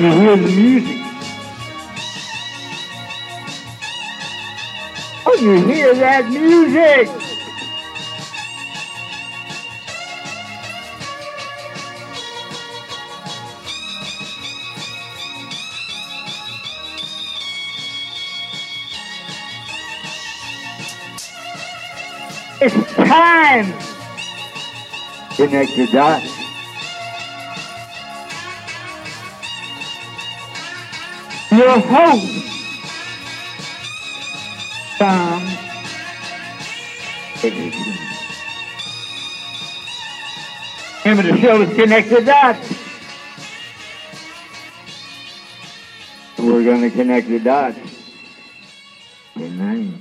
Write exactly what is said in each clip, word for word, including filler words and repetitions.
you hear the music. Oh, you hear that music. It's time. Connect your dots. Your host, Tom Edison. Name of the show is Connect the Dots. We're going to connect the dots tonight.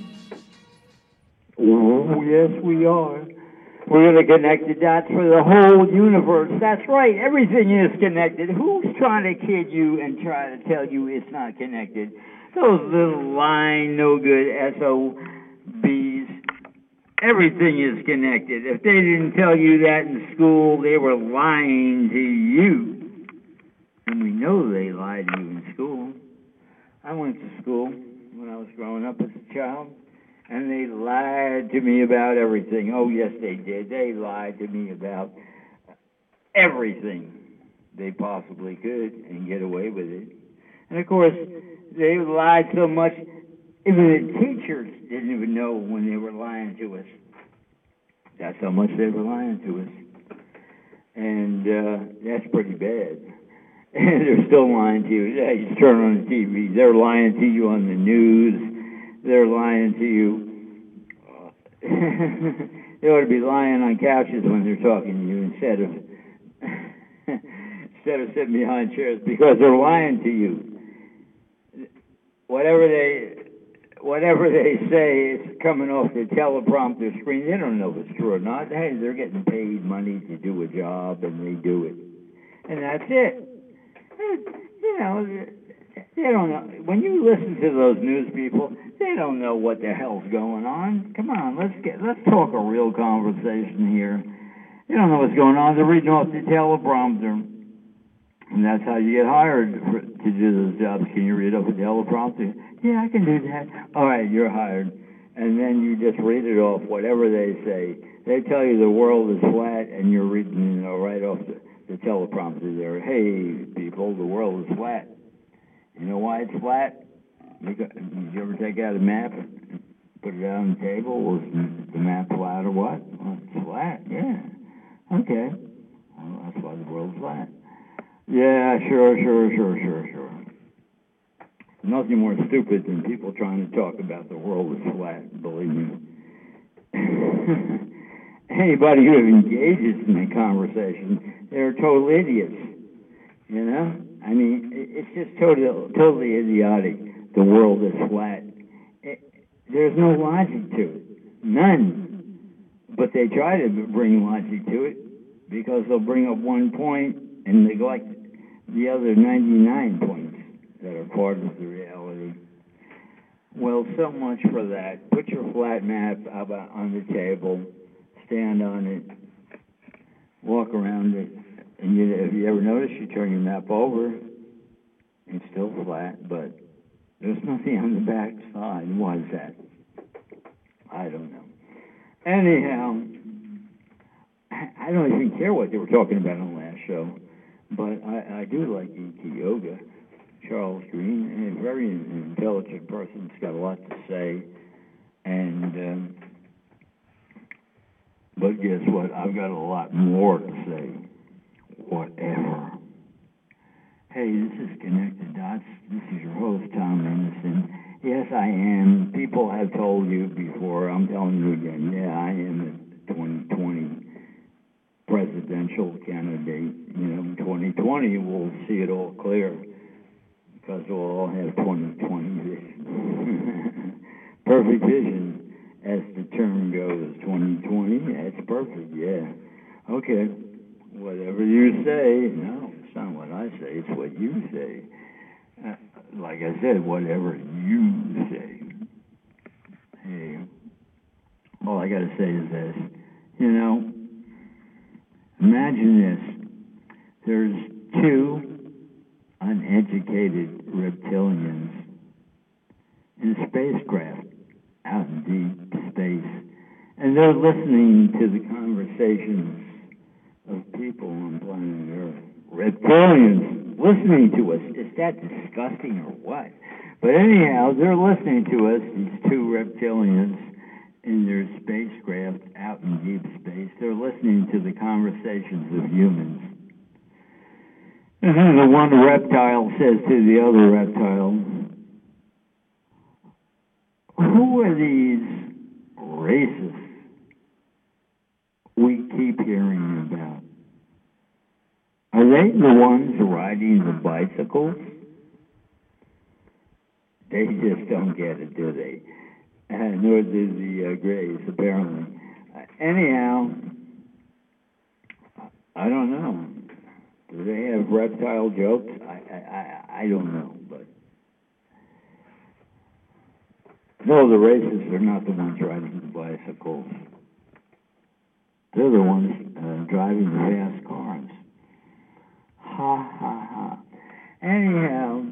Oh, yes, we are. We're going to connect the dots for the whole universe. That's right. Everything is connected. Who's trying to kid you and try to tell you it's not connected? Those little lying, no good S O Bs. Everything is connected. If they didn't tell you that in school, they were lying to you. And we know they lied to you in school. I went to school when I was growing up as a child. And they lied to me about everything. Oh, yes, they did. They lied to me about everything they possibly could and get away with it. And, of course, they lied so much, even the teachers didn't even know when they were lying to us. That's how much they were lying to us. And uh, that's pretty bad. And they're still lying to you. Yeah, you turn on the T V. They're lying to you on the news. They're lying to you. They ought to be lying on couches when they're talking to you instead of instead of sitting behind chairs, because they're lying to you. Whatever they whatever they say is coming off the teleprompter screen. They don't know if it's true or not. Hey, they're getting paid money to do a job, and they do it, and that's it. You know. They don't know. When you listen to those news people, they don't know what the hell's going on. Come on, let's get let's talk a real conversation here. They don't know what's going on. They're reading off the teleprompter, and that's how you get hired for, to do those jobs. Can you read off the teleprompter? Yeah, I can do that. All right, you're hired, and then you just read it off. Whatever they say, they tell you the world is flat, and you're reading, you know, right off the, the teleprompter there. Hey, people, the world is flat. You know why it's flat? You, got, did you ever take out a map and put it out on the table? Was the map flat or what? Well, it's flat, yeah. Okay. Well, that's why the world's flat. Yeah, sure, sure, sure, sure, sure. Nothing more stupid than people trying to talk about the world is flat, believe me. Anybody who engages in a conversation, they're total idiots, you know? I mean, it's just totally, totally idiotic. The world is flat. It, there's no logic to it. None. But they try to bring logic to it because they'll bring up one point and neglect the other ninety-nine points that are part of the reality. Well, so much for that. Put your flat map on the table, stand on it, walk around it. And you, if you ever notice, you turn your map over, it's still flat, but there's nothing on the back side. Why is that? I don't know. Anyhow, I don't even care what they were talking about on the last show, but I, I do like E T Yoga. Charles Green, a very intelligent person. He's got a lot to say. And, um, but guess what? I've got a lot more to say. Whatever. Hey, this is Connected Dots. This is your host, Tom Anderson. Yes, I am. People have told you before. I'm telling you again. Yeah, I am the twenty twenty presidential candidate. You know, in twenty twenty, we'll see it all clear because we'll all have twenty twenty vision. Perfect vision, as the term goes. twenty twenty, that's perfect, yeah. Okay. Whatever you say, no, it's not what I say, it's what you say. Uh, like I said, whatever you say. Hey, all I got to say is this. You know, imagine this. There's two uneducated reptilians in spacecraft out in deep space, and they're listening to the conversations of people on planet Earth. Reptilians listening to us. Is that disgusting or what? But anyhow, they're listening to us, these two reptilians in their spacecraft out in deep space. They're listening to the conversations of humans. And then the one reptile says to the other reptile, who are these races we keep hearing about? Are they the ones riding the bicycles? They just don't get it, do they? Uh, nor do the uh, Greys, apparently. Uh, anyhow, I don't know. Do they have reptile jokes? I, I, I, I don't know, but no, the racists are not the ones riding the bicycles. They're the ones uh, driving the fast cars. Ha, ha, ha. Anyhow,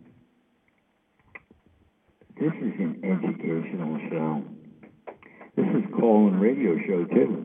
this is an educational show. This is a call-in radio show, too.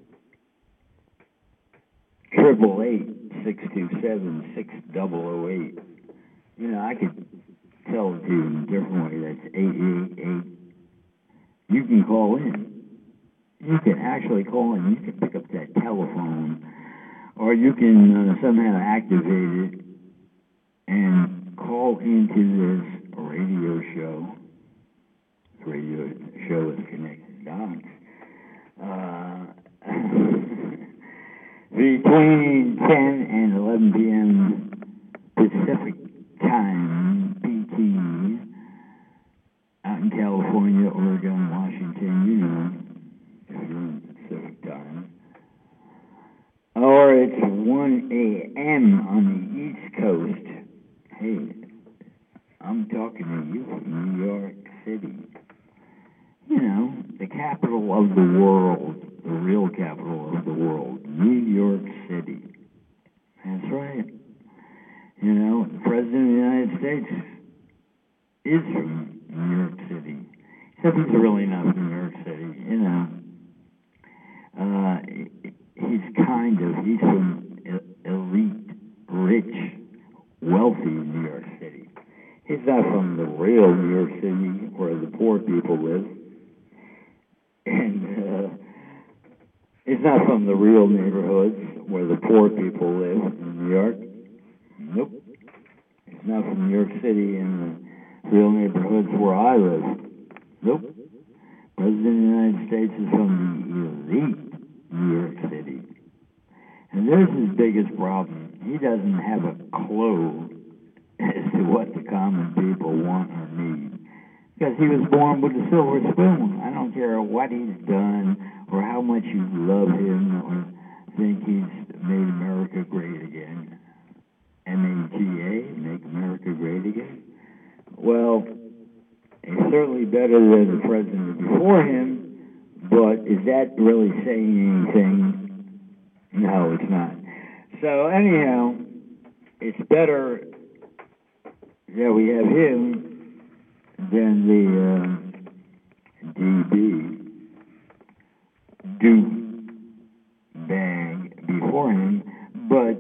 Triple eight six two seven six double oh eight. You know, I could tell it to you in a different way. That's eight eight eight. You can call in. You can actually call in. You can pick up that telephone, or you can uh, somehow activate it and call into this radio show. The radio show is Connected Dots. Uh, between ten and eleven p.m. Pacific Time, P T, out in California, Oregon, Washington, you know, if you're in Pacific Time. Or it's one a.m. on the East Coast. Hey, I'm talking to you from New York City. You know, the capital of the world, the real capital of the world, New York City. That's right. You know, the President of the United States is from New York City. Except he's really not from New York City, you know. Uh, he's kind of, he's from elite, rich, wealthy New York City. He's not from the real New York City where the poor people live. And uh, he's not from the real neighborhoods where the poor people live in New York. Nope. He's not from New York City and the real neighborhoods where I live. Nope. President of the United States is from the elite New York City. And there's his biggest problem. He doesn't have a clue as to what the common people want or need. Because he was born with a silver spoon. I don't care what he's done or how much you love him or think he's made America great again. M A G A, make America great again. Well, he's certainly better than the president before him, but is that really saying anything? No, it's not. So anyhow, it's better that we have him than the uh, D B, do bag before him, but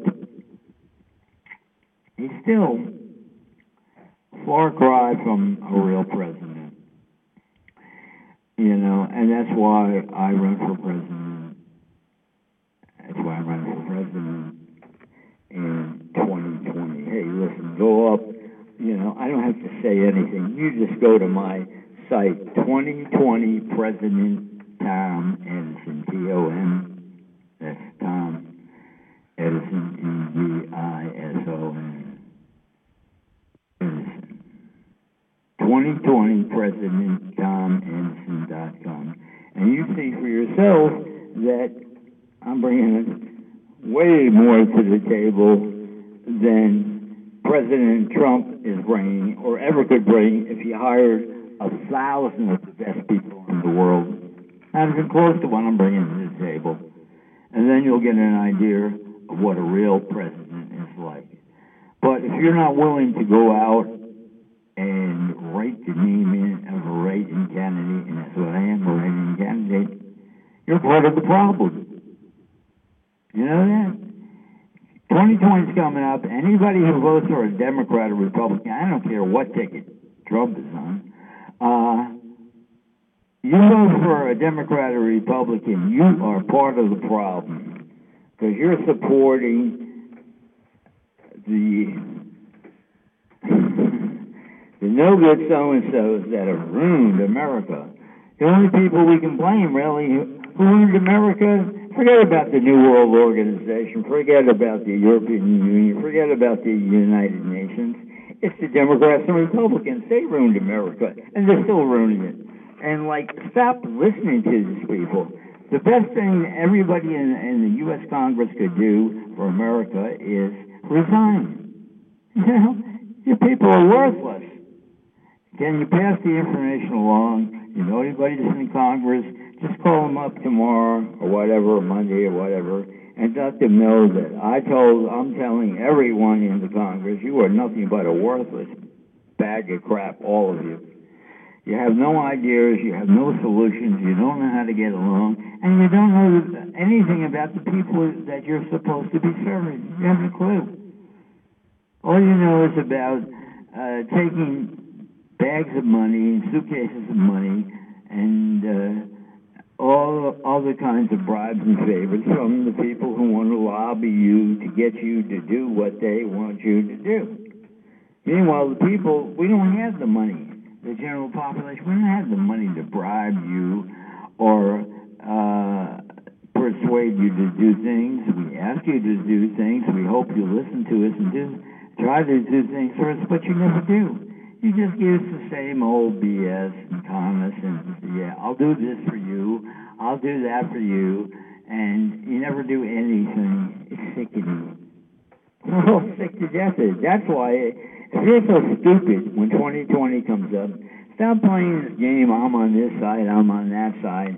he's still far cry from a real president, you know, and that's why I run for president. That's why I run for president in twenty twenty. Hey, listen, go up. You know, I don't have to say anything. You just go to my site, twenty twenty President Tom Edison, T O M. That's Tom Edison, E D I S O N. Edison. twenty twenty President Tom Edison dot com. And you see for yourself that I'm bringing way more to the table than President Trump is bringing, or ever could bring, if he hired a thousand of the best people in the world. Not even close to what I'm bringing to the table. And then you'll get an idea of what a real president is like. But if you're not willing to go out and write the name in of a write-in candidate, and that's what I am, a write-in candidate, you're part of the problem. You know that? twenty twenty is coming up. Anybody who votes for a Democrat or Republican, I don't care what ticket Trump is on, uh, you vote for a Democrat or Republican, you are part of the problem. Because you're supporting the the no-good so-and-sos that have ruined America. The only people we can blame, really, who ruined America, forget about the New World Organization, forget about the European Union, forget about the United Nations. It's the Democrats and Republicans. They ruined America, and they're still ruining it. And, like, stop listening to these people. The best thing everybody in, in the U S Congress could do for America is resign. You know, you people are worthless. Can you pass the information along? You know anybody that's in Congress, just call them up tomorrow or whatever, Monday or whatever, and let them know that I told, I'm telling everyone in the Congress, you are nothing but a worthless bag of crap, all of you. You have no ideas, you have no solutions, you don't know how to get along, and you don't know anything about the people that you're supposed to be serving. You have a clue. All you know is about uh, taking bags of money, suitcases of money, and uh, all other kinds of bribes and favors from the people who want to lobby you to get you to do what they want you to do. Meanwhile, the people, we don't have the money. The general population, we don't have the money to bribe you or uh, persuade you to do things. We ask you to do things. We hope you listen to us and do try to do things for us, but you never do. You just give us the same old B S and Thomas and, yeah, I'll do this for you, I'll do that for you, and you never do anything. It's sickening. We're all sick to death of it. That's why, if you're so stupid when twenty twenty comes up, stop playing this game, I'm on this side, I'm on that side.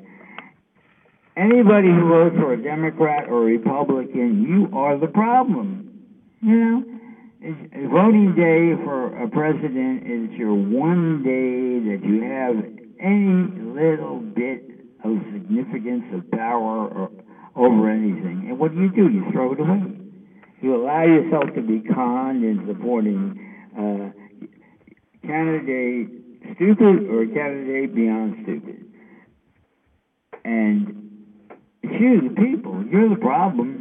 Anybody who votes for a Democrat or a Republican, you are the problem. You know? It's, voting day for a president is your one day that you have any little bit of significance of power or, over anything. And what do you do? You throw it away. You allow yourself to be conned in supporting uh, candidate stupid or candidate beyond stupid. And it's you, the people. You're the problem.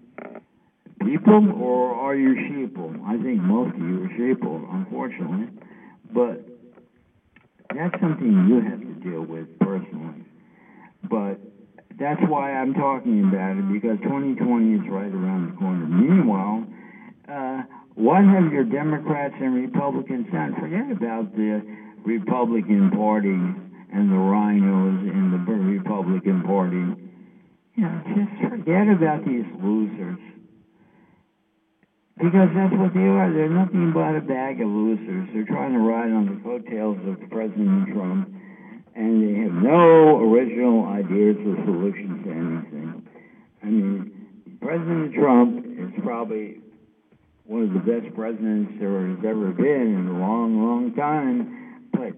People, or are you sheeple? I think most of you are sheeple, unfortunately. But that's something you have to deal with personally. But that's why I'm talking about it, because twenty twenty is right around the corner. Meanwhile, uh, what have your Democrats and Republicans done? Forget about the Republican Party and the rhinos in the Republican Party. You know, just forget about these losers. Because that's what they are. They're nothing but a bag of losers. They're trying to ride on the coattails of President Trump, and they have no original ideas or solutions to anything. I mean, President Trump is probably one of the best presidents there has ever been in a long, long time, but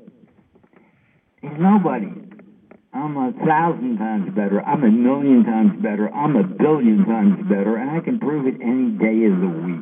he's nobody. I'm a thousand times better. I'm a million times better. I'm a billion times better, and I can prove it any day of the week.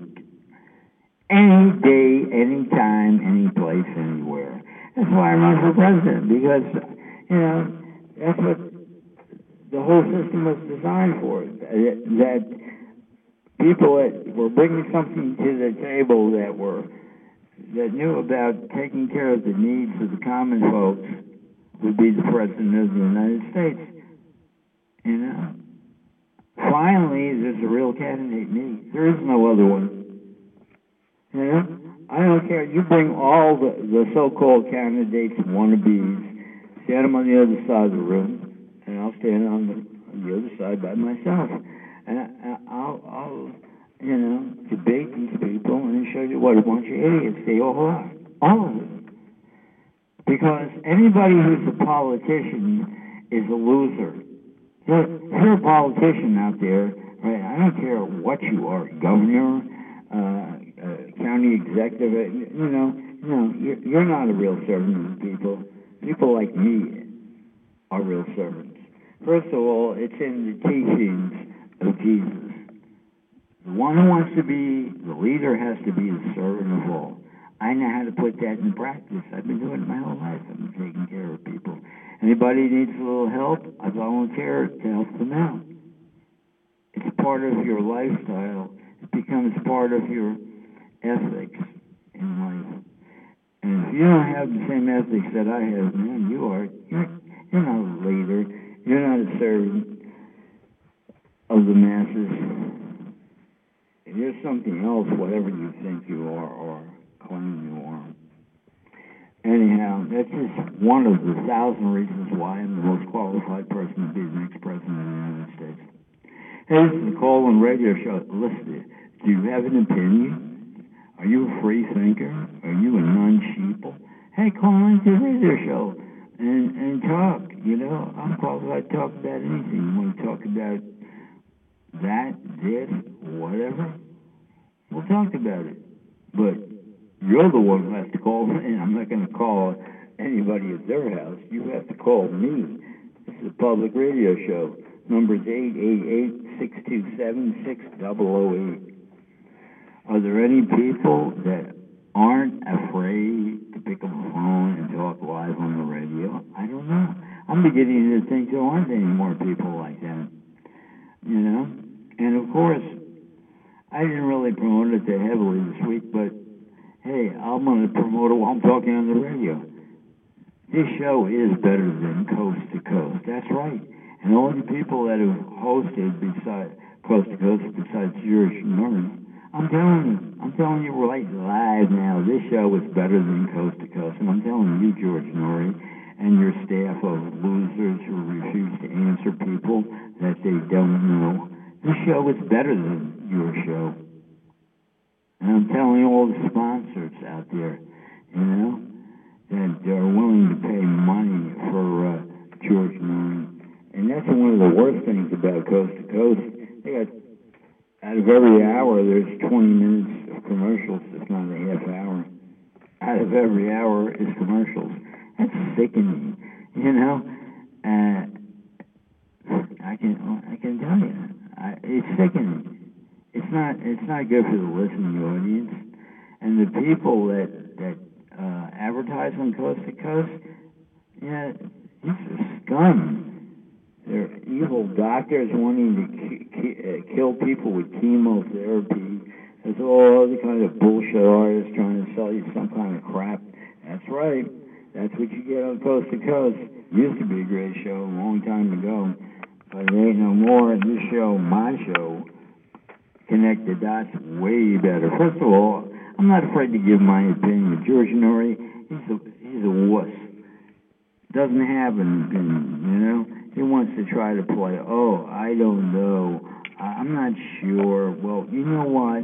Any day, any time, any place, anywhere. That's why I run for president, because, you know, that's what the whole system was designed for. That people that were bringing something to the table that were, that knew about taking care of the needs of the common folks would be the president of the United States. You know? Finally, there's a real candidate, me. There is no other one. You know? I don't care. You bring all the, the so-called candidates, wannabes, stand them on the other side of the room, and I'll stand on the, on the other side by myself. And I, I'll, I'll, you know, debate these people and show you what a bunch of idiots they all are. All of them. Because anybody who's a politician is a loser. So if you're a politician out there, right, I don't care what you are, governor, uh, uh, county county executive. You know, no, you're, you're not a real servant of the people. People like me are real servants. First of all, it's in the teachings of Jesus. The one who wants to be the leader has to be the servant of all. I know how to put that in practice. I've been doing it my whole life. I've been taking care of people. Anybody needs a little help, I volunteer to help them out. It's part of your lifestyle. It becomes part of your ethics in life. And if you don't have the same ethics that I have, man, you are, you're, you're not a leader. You're not a servant of the masses. You're something else, whatever you think you are or claim you are. Anyhow, that's just one of the thousand reasons why I'm the most qualified person to be the next president of the United States. Hey, this is the call-in radio show. Listen, do you have an opinion? Are you a free thinker? Are you a non-sheeple? Hey, call into the radio show and, and talk. You know, I'm qualified to talk about anything. You want to talk about that, this, whatever? We'll talk about it. But you're the one who has to call in. I'm not going to call anybody at their house. You have to call me. This is a public radio show. Number's eight eight eight, six two seven, six zero zero eight. Are there any people that aren't afraid to pick up a phone and talk live on the radio? I don't know. I'm beginning to think there aren't any more people like that. You know? And of course, I didn't really promote it that heavily this week, but hey, I'm going to promote it while I'm talking on the radio. This show is better than Coast to Coast. That's right. And all the people that have hosted besides Coast to Coast, besides George Noory, I'm telling you, I'm telling you right live now, this show is better than Coast to Coast. And I'm telling you, George Noory, and your staff of losers who refuse to answer people that they don't know, this show is better than your show. And I'm telling all the sponsors out there, you know, that are willing to pay money for uh, George Noory. And that's one of the worst things about Coast to Coast. They got, out of every hour, there's twenty minutes of commercials, if not a half hour. Out of every hour is commercials. That's sickening, you know. Uh, I can I can tell you, I, it's sickening. It's not it's not good for the listening audience, and the people that that uh, advertise on Coast to Coast. Yeah, these are scum. They're evil doctors wanting to ki- ki- uh, kill people with chemotherapy. There's all other kind of bullshit artists trying to sell you some kind of crap. That's right. That's what you get on Coast to Coast. Used to be a great show a long time ago, but it ain't no more. This show, my show, connect the dots way better. First of all, I'm not afraid to give my opinion. George Noory, he's a he's a wuss. Doesn't have an opinion, you know. He wants to try to play, oh, I don't know, I'm not sure. Well, you know what?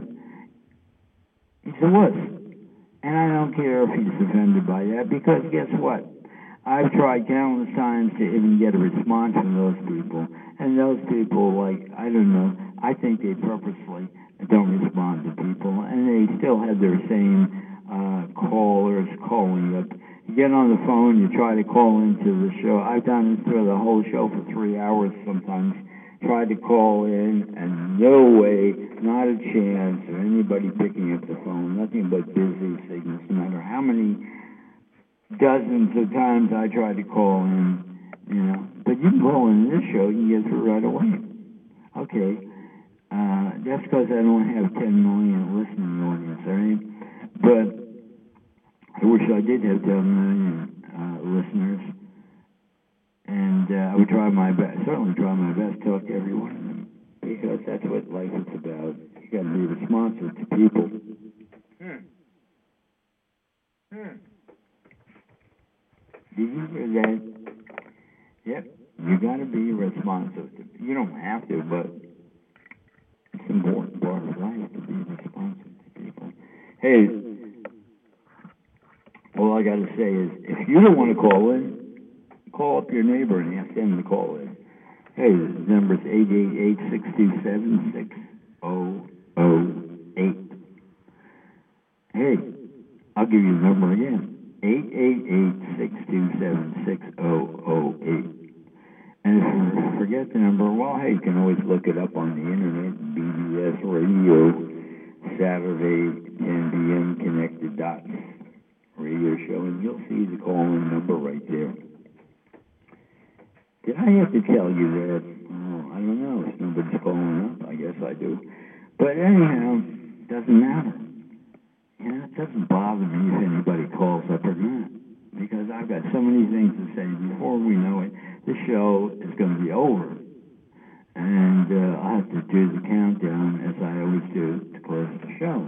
He's a wuss. And I don't care if he's offended by that, because guess what? I've tried countless times to even get a response from those people. And those people, like, I don't know, I think they purposely don't respond to people. And they still have their same uh, callers calling up. You get on the phone, you try to call into the show. I've done it through the whole show for three hours sometimes. Tried to call in, and no way, not a chance of anybody picking up the phone. Nothing but busy signals, no matter how many dozens of times I tried to call in, you know. But you can call in this show, you can get through right away. Okay, uh, that's because I don't have ten million listening audience, all right? But I wish I did have ten million uh, listeners, and uh, I would try my best, certainly try my best to talk to every one of them, because that's what life is about. You got to be responsive to people. Hmm. Hmm. Did you hear that? Yep. You got to be responsive. To, you don't have to, but it's an important part of life to be responsive to people. Hey, all I got to say is, if you don't want to call in, call up your neighbor and ask them to call in. Hey, the number's eight eight eight, six two seven, six zero zero eight. give you the number again, eight eight eight, six two seven, six zero zero eight. And if you forget the number, well, hey, you can always look it up on the internet, B B S Radio, Saturday, ten p.m. Connected Dots radio show, and you'll see the call-in number right there. Did I have to tell you that? Oh, I don't know. If nobody's calling up, I guess I do. But anyhow, it doesn't matter. You know, it doesn't bother me if anybody calls up or not, because I've got so many things to say. Before we know it, the show is going to be over. And uh, I have to do the countdown, as I always do, to close the show.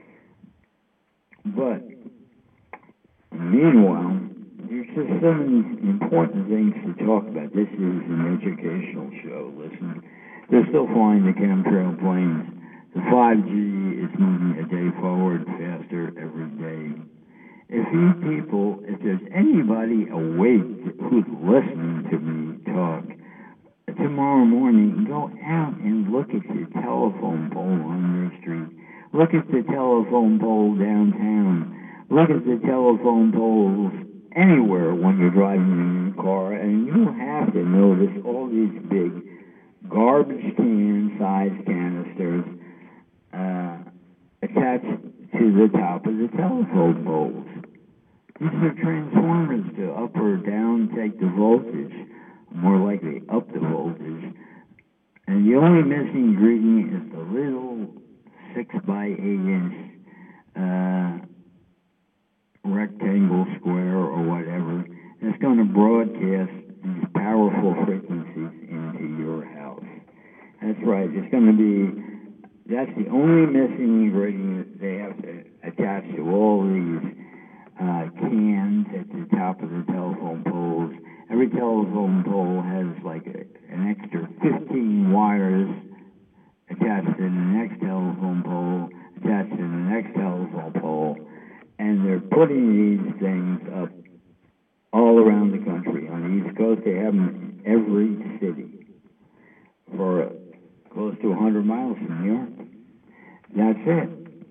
But meanwhile, there's just so many important things to talk about. This is an educational show. Listen, they're still flying the chemtrail planes. The five G is moving a day forward faster every day. If you people, if there's anybody awake who's listening to me talk, tomorrow morning, go out and look at the telephone pole on your street. Look at the telephone pole downtown. Look at the telephone poles anywhere when you're driving in your car, and you'll have to notice all these big garbage can-sized canisters uh, attached to the top of the telephone poles. These are transformers to up or down take the voltage, more likely up the voltage. And the only missing ingredient is the little six by eight inch uh, rectangle, square, or whatever. It's going to broadcast these powerful frequencies into your house. That's right. It's going to be, that's the only missing ingredient they have to attach to all these uh, cans at the top of the telephone poles. Every telephone pole has like a, an extra fifteen wires attached to the next telephone pole, attached to the next telephone pole, and they're putting these things up all around the country. On the East Coast, they have them in every city for close to one hundred miles from New York. That's it.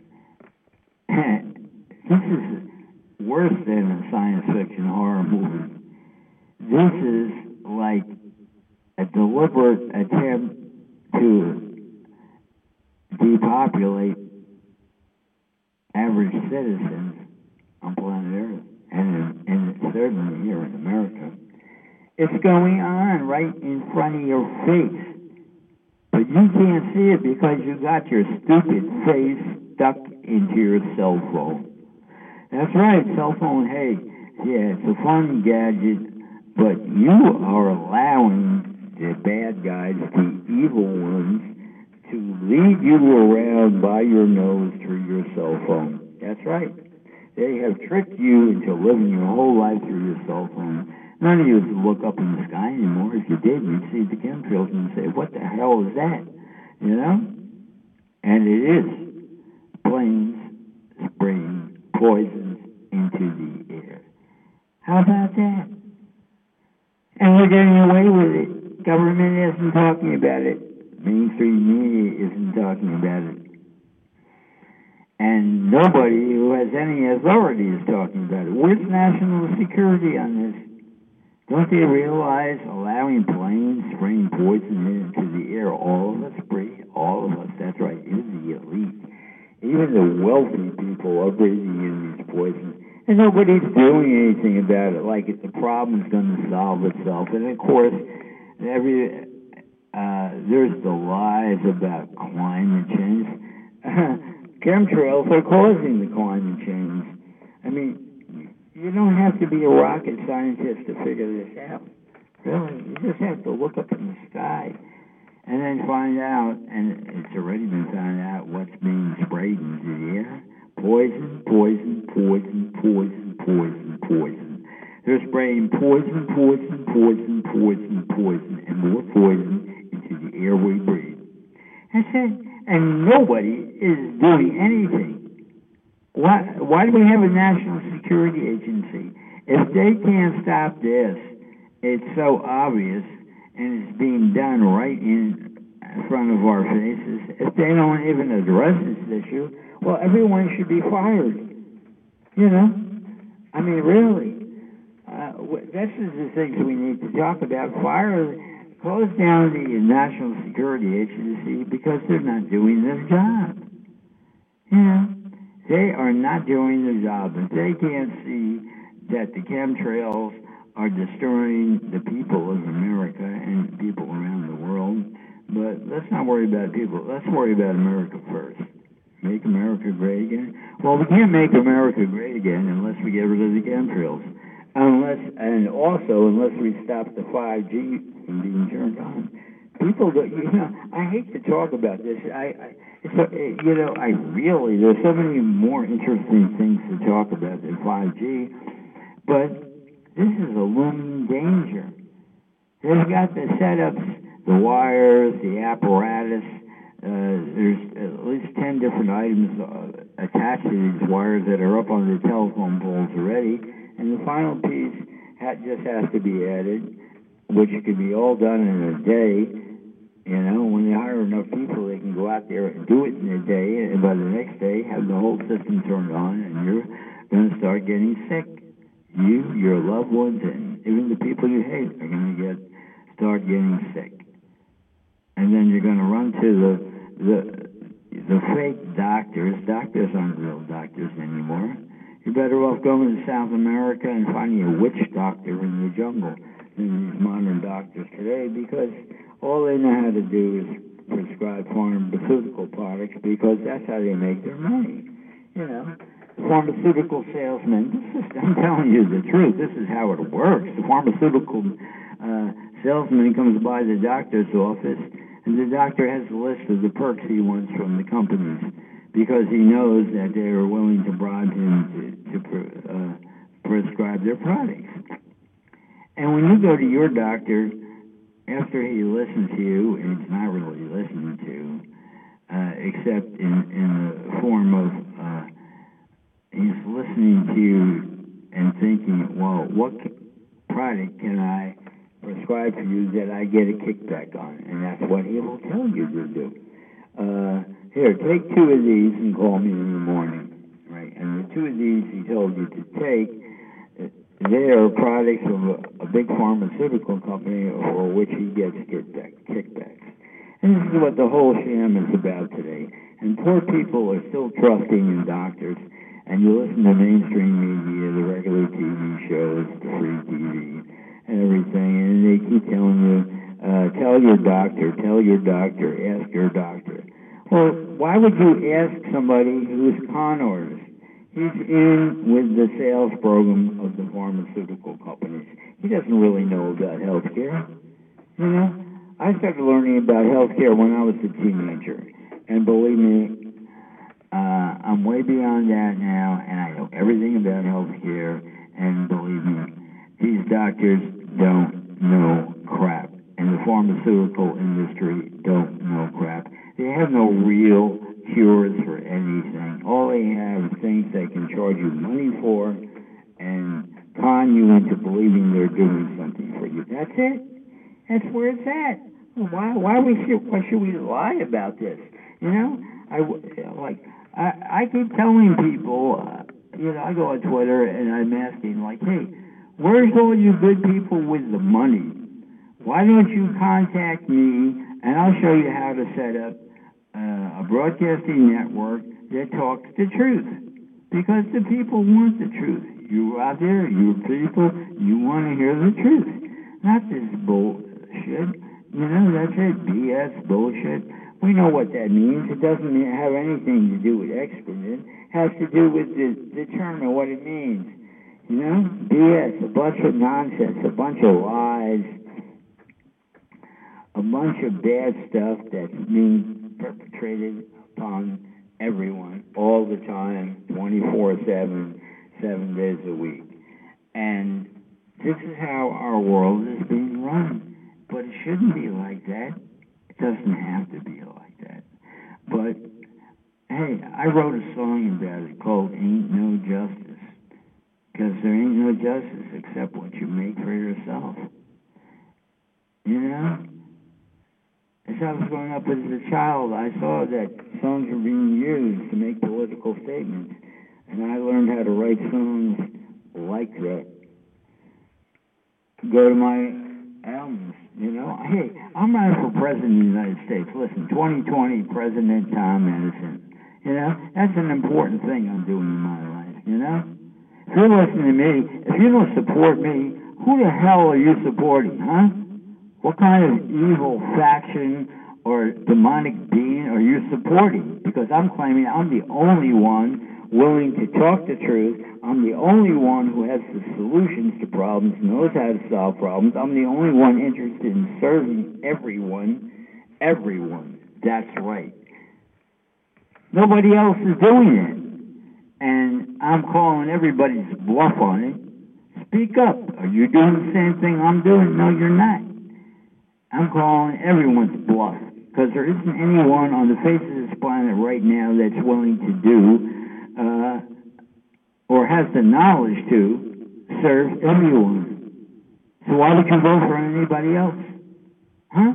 This is worse than a science fiction horror movie. This is like a deliberate attempt to depopulate average citizens on planet Earth, and, and certainly here in America. It's going on right in front of your face, but you can't see it because you got your stupid face stuck into your cell phone. That's right, cell phone, hey, yeah, it's a fun gadget, but you are allowing the bad guys, the evil ones, to lead you around by your nose through your cell phone. That's right. They have tricked you into living your whole life through your cell phone. None of you would look up in the sky anymore. If you did, you'd see the chemtrails and say, what the hell is that? You know? And it is planes spraying poisons into the air. How about that? And we're getting away with it. Government isn't talking about it. Mainstream media isn't talking about it. And nobody who has any authority is talking about it. Where's national security on this? Don't they realize allowing planes spraying poison into the air, all of us breathe, all of us, that's right, even the elite, even the wealthy people are breathing in these poisons. And nobody's doing anything about it, like the problem's going to solve itself. And of course, every uh, there's the lies about climate change. Chemtrails are causing the climate change. I mean, you don't have to be a rocket scientist to figure this out. Really, you just have to look up in the sky and then find out, and it's already been found out, what's being sprayed into the air. Poison, poison, poison, poison, poison, poison. They're spraying poison, poison, poison, poison, poison, and more poison into the air we breathe. That's it. And nobody is doing anything. Why, why do we have a national security agency? If they can't stop this, it's so obvious, and it's being done right in front of our faces. If they don't even address this issue, well, everyone should be fired. You know? I mean, really. Uh, this is the things we need to talk about. Fire, close down the National Security Agency because they're not doing their job. You know? They are not doing their job. If they can't see that the chemtrails are destroying the people of America and people around the world, but let's not worry about people. Let's worry about America first. Make America great again? Well, we can't make America great again unless we get rid of the chemtrails. Unless, and also unless we stop the five G from being turned on. People, do, you know, I hate to talk about this. I, I it's a, you know, I really, there's so many more interesting things to talk about than five G, but this is a looming danger. They've got the setups, the wires, the apparatus. Uh, there's at least ten different items uh, attached to these wires that are up on the telephone poles already, and the final piece ha- just has to be added, which could be all done in a day. You know, when they hire enough people, they can go out there and do it in a day, and by the next day, have the whole system turned on, and you're going to start getting sick. You, your loved ones, and even the people you hate are going to get start getting sick. And then you're going to run to the the the fake doctors. Doctors aren't real doctors anymore. You're better off going to South America and finding a witch doctor in the jungle than these modern doctors today, because all they know how to do is prescribe pharmaceutical products because that's how they make their money. You know, pharmaceutical salesmen. This is, I'm telling you the truth. This is how it works. The pharmaceutical uh, salesman comes by the doctor's office, and the doctor has a list of the perks he wants from the companies because he knows that they are willing to bribe him to, to uh, prescribe their products. And when you go to your doctor, after he listens to you, and he's not really listening to, uh, except in, in the form of uh, he's listening to you and thinking, well, what product can I prescribe for you that I get a kickback on? And that's what he will tell you to do. Uh, here, take two of these and call me in the morning, right? And the two of these he told you to take, they are products of a, a big pharmaceutical company for which he gets kickback, kickbacks. And this is what the whole sham is about today. And poor people are still trusting in doctors. And you listen to mainstream media, the regular T V shows, the free T V, and everything, and they keep telling you, uh, tell your doctor, tell your doctor, ask your doctor. Well, why would you ask somebody who's con artist? He's in with the sales program of the pharmaceutical companies. He doesn't really know about healthcare. You know, I started learning about healthcare when I was a teenager, and believe me, uh, I'm way beyond that now, and I know everything about healthcare. And believe me, these doctors don't know crap, and the pharmaceutical industry don't know crap. They have no real cures for anything. All they have is things they can charge you money for and con you into believing they're doing something for you. That's it. That's where it's at. Why? Why we should? Why should we lie about this? You know, I like. I I keep telling people. Uh, you know, I go on Twitter and I'm asking, like, hey, where's all you good people with the money? Why don't you contact me and I'll show you how to set up uh, a broadcasting network that talks the truth? Because the people want the truth. You out there, you people, you want to hear the truth. Not this bullshit. You know, that's it, B S, bullshit. We know what that means. It doesn't have anything to do with excrement. It has to do with the, determine what it means. You know, B S, a bunch of nonsense, a bunch of lies, a bunch of bad stuff that's being perpetrated upon everyone all the time, twenty-four seven, seven days a week. And this is how our world is being run. But it shouldn't be like that. It doesn't have to be like that. But, hey, I wrote a song about it called Ain't No Justice. Because there ain't no justice except what you make for yourself. You know? As I was growing up as a child, I saw that songs were being used to make political statements. And I learned how to write songs like that. Go to my albums, you know. Hey, I'm running for president of the United States. Listen, twenty twenty, President Tom Edison. You know, that's an important thing I'm doing in my life, you know. If you're listening to me, if you don't support me, who the hell are you supporting, huh? What kind of evil faction or demonic being are you supporting? Because I'm claiming I'm the only one willing to talk the truth. I'm the only one who has the solutions to problems, knows how to solve problems. I'm the only one interested in serving everyone. Everyone. That's right. Nobody else is doing it. And I'm calling everybody's bluff on it. Speak up. Are you doing the same thing I'm doing? No, you're not. I'm calling everyone's bluff. Because there isn't anyone on the face of this planet right now that's willing to do uh, or has the knowledge to serve everyone. So why would you vote for anybody else? Huh?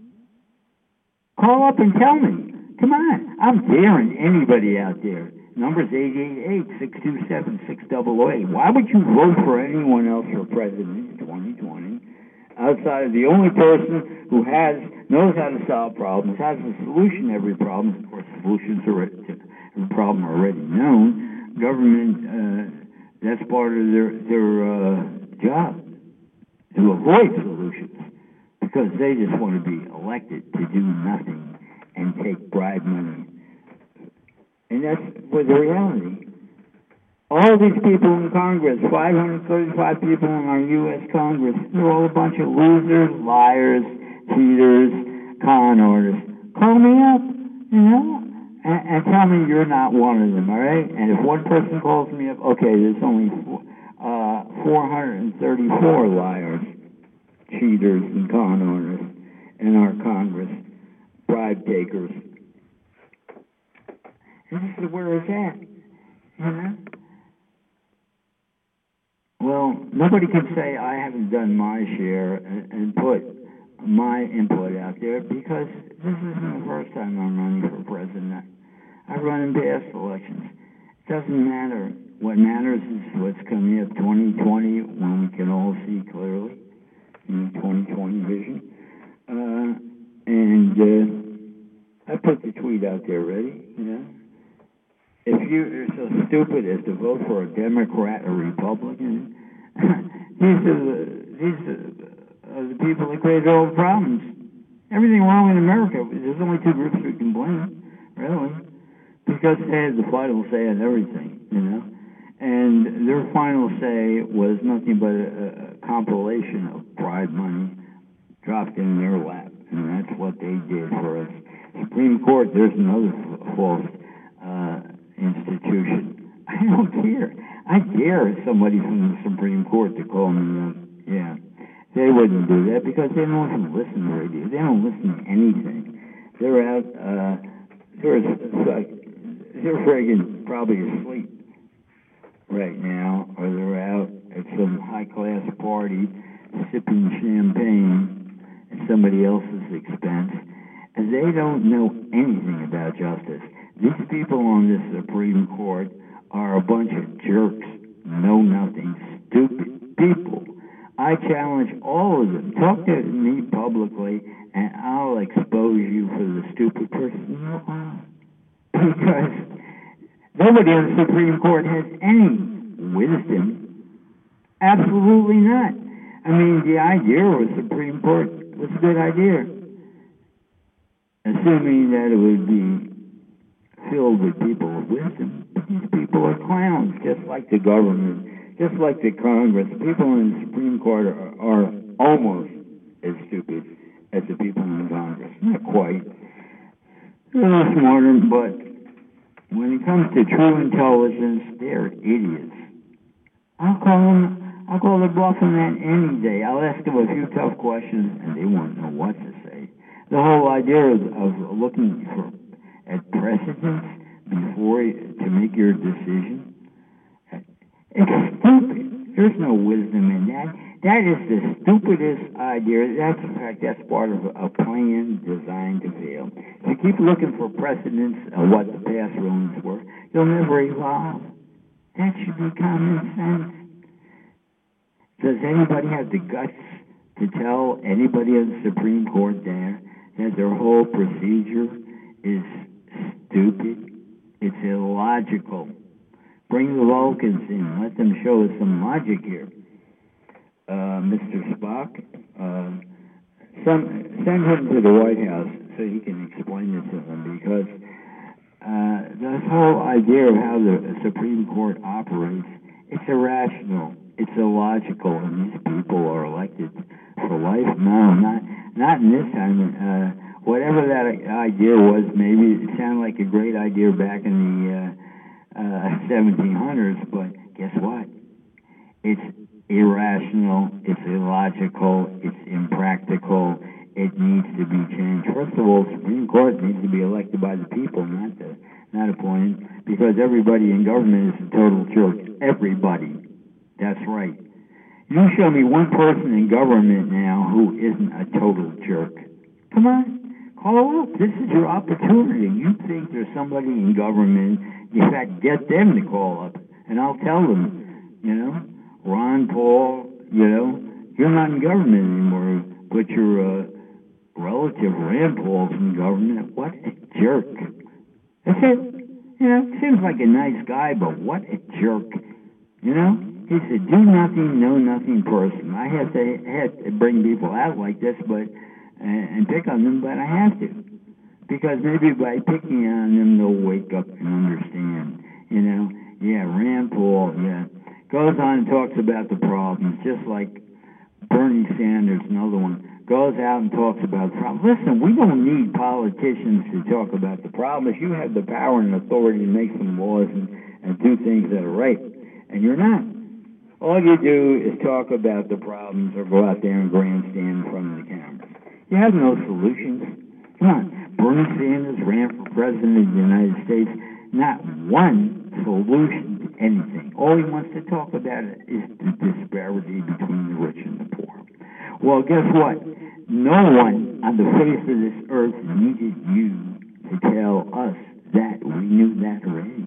Call up and tell me. Come on. I'm daring anybody out there. Number's eight eight eight, six two seven, six zero zero eight. Why would you vote for anyone else for president in twenty twenty outside of the only person who has knows how to solve problems, has a solution to every problem? Of course, solutions are to every problem are already known. Government, uh, that's part of their, their uh, job, to avoid solutions, because they just want to be elected to do nothing and take bribe money. And that's for the reality. All these people in Congress, five hundred thirty-five people in our U S Congress, they're all a bunch of losers, liars, cheaters, con artists. Call me up, you know, and, and tell me you're not one of them, all right? And if one person calls me up, okay, there's only four, uh, four hundred thirty-four liars, cheaters, and con artists in our Congress, bribe takers. This is where it's at, you know? Well, nobody can say I haven't done my share and, and put my input out there, because this isn't the first time I'm running for president. I've run in past elections. It doesn't matter. What matters is what's coming up twenty twenty, when we can all see clearly in twenty twenty vision. Uh, and uh, I put the tweet out there already, you know? If you're so stupid as to vote for a Democrat or Republican, these are the, these are the people that created all the problems. Everything wrong in America, there's only two groups we can blame, really, because they had the final say on everything, you know. And their final say was nothing but a, a compilation of bribe money dropped in their lap, and that's what they did for us. Supreme Court, there's another false uh, institution. I don't care. I dare somebody from the Supreme Court to call me up. Yeah. They wouldn't do that because they don't even listen to radio. They don't listen to anything. They're out, uh, they're, like, they're friggin' probably asleep right now, or they're out at some high-class party sipping champagne at somebody else's expense, and they don't know anything about justice. These people on this Supreme Court are a bunch of jerks, know-nothing, stupid people. I challenge all of them. Talk to me publicly, and I'll expose you for the stupid person you are. Because nobody on the Supreme Court has any wisdom. Absolutely not. I mean, the idea of the Supreme Court was a good idea, assuming that it would be filled with people of wisdom. But these people are clowns, just like the government, just like the Congress. People in the Supreme Court are, are almost as stupid as the people in the Congress. Not quite. They're a little smarter, but when it comes to true intelligence, they're idiots. I'll call them, I'll call their bluff on that any day. I'll ask them a few tough questions, and they won't know what to say. The whole idea of, of looking for at precedents before you, to make your decision, it's stupid. There's no wisdom in that. That is the stupidest idea. That's, in fact, that's part of a plan designed to fail. If you keep looking for precedents of what the past rulings were, you'll never evolve. That should be common sense. Does anybody have the guts to tell anybody on the Supreme Court there that their whole procedure is stupid? It's illogical. Bring the Vulcans in. Let them show us some logic here. Uh, Mister Spock, uh, some, send him to the White House so he can explain it to them, because uh, this whole idea of how the Supreme Court operates, it's irrational. It's illogical, and these people are elected for life. No, not not in this time. Uh, whatever that idea was, maybe it sounded like a great idea back in the uh, uh, seventeen hundreds, but guess what? It's irrational, it's illogical, it's impractical, it needs to be changed. First of all, the Supreme Court needs to be elected by the people, not the, not appointed, because everybody in government is a total jerk. Everybody. That's right. You show me one person in government now who isn't a total jerk. Come on, call up. This is your opportunity. You think there's somebody in government, in fact, get them to call up, and I'll tell them, you know, Ron Paul, you know, you're not in government anymore, but your uh, relative Rand Paul's in government. What a jerk. That's it. You know, seems like a nice guy, but what a jerk. You know? He's a do-nothing, know-nothing person. I have to have to bring people out like this, but and, and pick on them, but I have to. Because maybe by picking on them, they'll wake up and understand. You know? Yeah, Rand Paul, yeah. Goes on and talks about the problems, just like Bernie Sanders, another one, goes out and talks about the problems. Listen, we don't need politicians to talk about the problems. You have the power and authority to make some laws and, and do things that are right, and you're not. All you do is talk about the problems or go out there and grandstand in front of the cameras. You have no solutions. Come on, Bernie Sanders ran for president of the United States. Not one solution to anything. All he wants to talk about is the disparity between the rich and the poor. Well, guess what? No one on the face of this earth needed you to tell us that. We knew that already.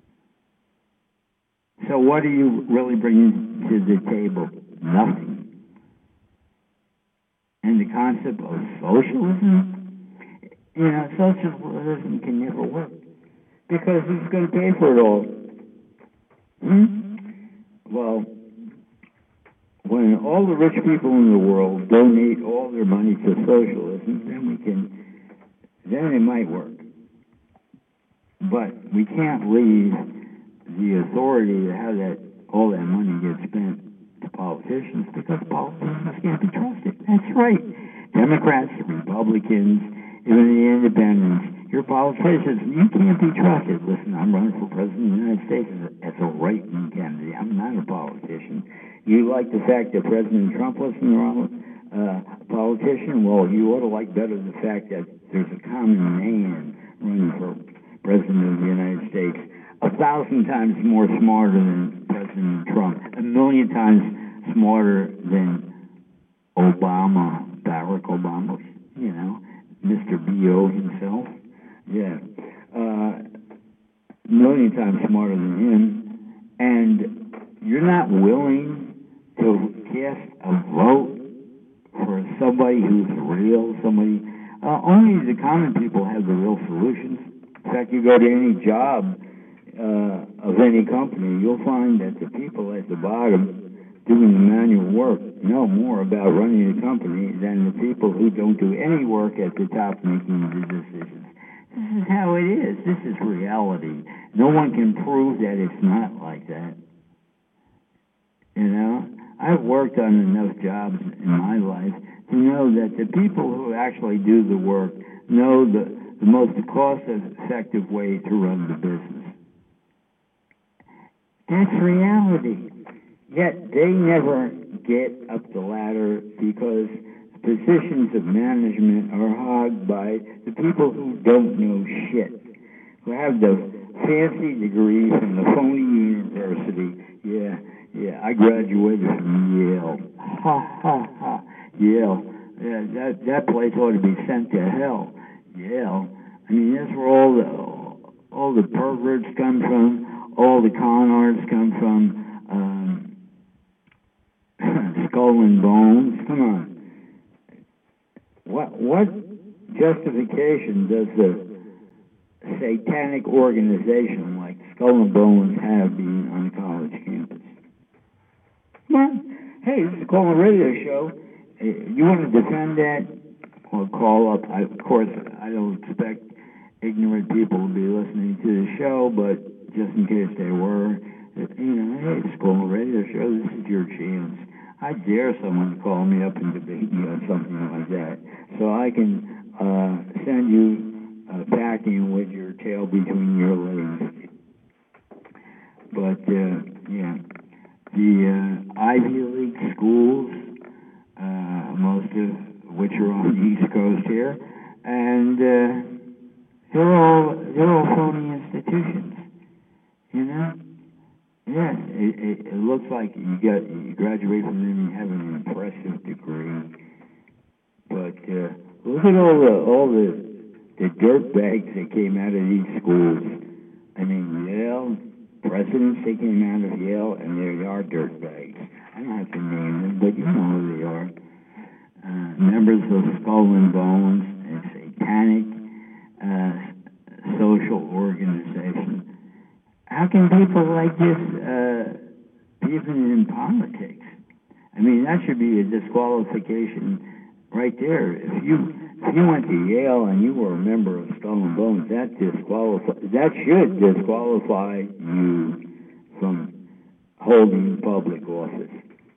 So what are you really bringing to the table? Nothing. And the concept of socialism, you know, socialism can never work. Because who's going to pay for it all? Hmm? Well, when all the rich people in the world donate all their money to socialism, then we can, then it might work. But we can't leave the authority to how that all that money gets spent to politicians, because politicians can't be trusted. That's right. Democrats, Republicans, even the independents, your politicians, you can't be trusted. Listen, I'm running for president of the United States as a right-wing candidate. I'm not a politician. You like the fact that President Trump wasn't wrong, uh, a politician? Well, you ought to like better the fact that there's a common man running for president of the United States, a thousand times more smarter than President Trump, a million times smarter than Obama, Barack Obama, you know, Mister B O himself. Yeah. Uh, a million times smarter than him. And you're not willing to cast a vote for somebody who's real, somebody... Uh, only the common people have the real solutions. In fact, you go to any job uh, of any company, you'll find that the people at the bottom doing the manual work know more about running the company than the people who don't do any work at the top making the decisions. This is how it is. This is reality. No one can prove that it's not like that. You know? I've worked on enough jobs in my life to know that the people who actually do the work know the, the most cost-effective way to run the business. That's reality. Yet they never get up the ladder because positions of management are hogged by the people who don't know shit, who have the fancy degree from the phony university. Yeah, yeah, I graduated from Yale. Ha, ha, ha. Yale. Yeah, that, that place ought to be sent to hell. Yale. I mean, that's where all the, all the perverts come from. all the con artists come from um, Skull and Bones. Come on. What what justification does the satanic organization like Skull and Bones have being on a college campus? Come on. Hey, this is a call and radio show. You want to defend that? Well, call up. I, of course, I don't expect ignorant people to be listening to the show, but just in case they were, you know, hey, it's a call and radio show. This is your chance. I dare someone to call me up and debate me on something like that, so I can uh, send you uh, packing with your tail between your legs. But uh, yeah, the uh, Ivy League schools, uh, most of which are on the East Coast here, and uh, they're all they're all phony institutions, you know. Yes, it, it, it looks like you got you graduate from them, you have an impressive degree, but uh, look at all the all the the dirt bags that came out of these schools. I mean, Yale presidents, they came out of Yale, and they are dirt bags. I don't have to name them, but you know who they are. Uh, members of Skull and Bones, a satanic uh, social organization. How can people like this uh, be even in politics? I mean, that should be a disqualification right there. If you if you went to Yale and you were a member of Skull and Bones, that disqualify that should disqualify you from holding public office.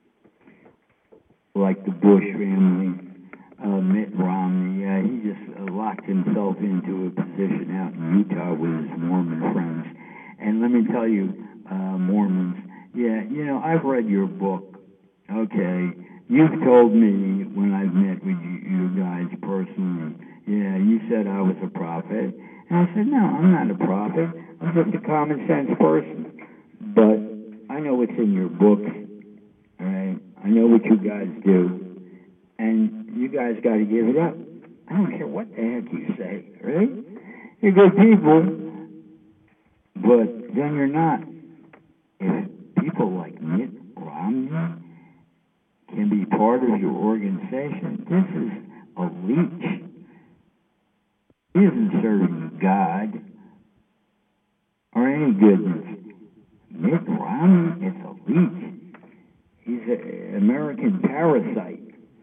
Like the Bush family, uh, Mitt Romney, uh, he just uh, locked himself into a position out in Utah with his Mormon friends. And let me tell you, uh, Mormons, yeah, you know, I've read your book, okay? You've told me when I've met with you, you guys personally, yeah, you said I was a prophet. And I said, no, I'm not a prophet. I'm just a common sense person. But I know what's in your books, all right? I know what you guys do. And you guys got to give it up. I don't care what the heck you say, right? You're good people. But then you're not. If people like Mitt Romney can be part of your organization, this is a leech. He isn't serving God or any goodness. Mitt Romney is a leech. He's an American parasite.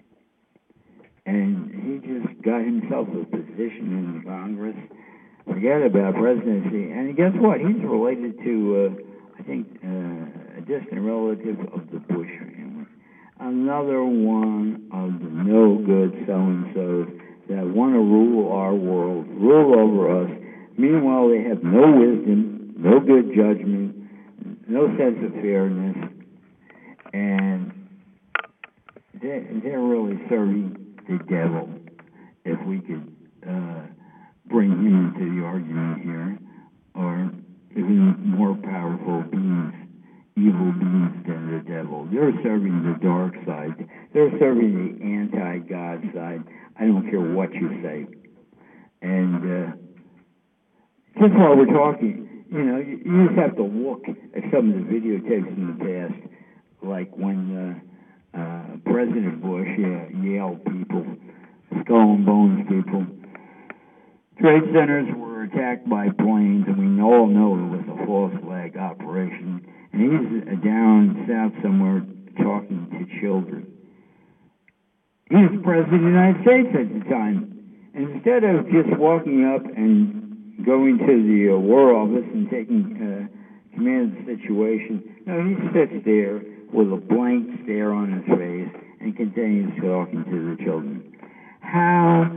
And he just got himself a position in Congress. Forget about presidency. And guess what? He's related to, uh, I think, uh, a distant relative of the Bush family. Another one of the no-good so-and-sos that want to rule our world, rule over us. Meanwhile, they have no wisdom, no good judgment, no sense of fairness, and they're, they're really serving the devil, if we could uh, bring him into the argument here, or even more powerful beings, evil beings than the devil. They're serving the dark side. They're serving the anti-God side. I don't care what you say. And uh, just while we're talking, you know, you, you just have to look at some of the videotapes in the past, like when uh, uh, President Bush, yeah, Yale people, Skull and Bones people, trade centers were attacked by planes, and we all know it was a false flag operation. And he's down south somewhere talking to children. He was the president of the United States at the time. And instead of just walking up and going to the uh, War Office and taking uh, command of the situation, no, he sits there with a blank stare on his face and continues talking to the children. How,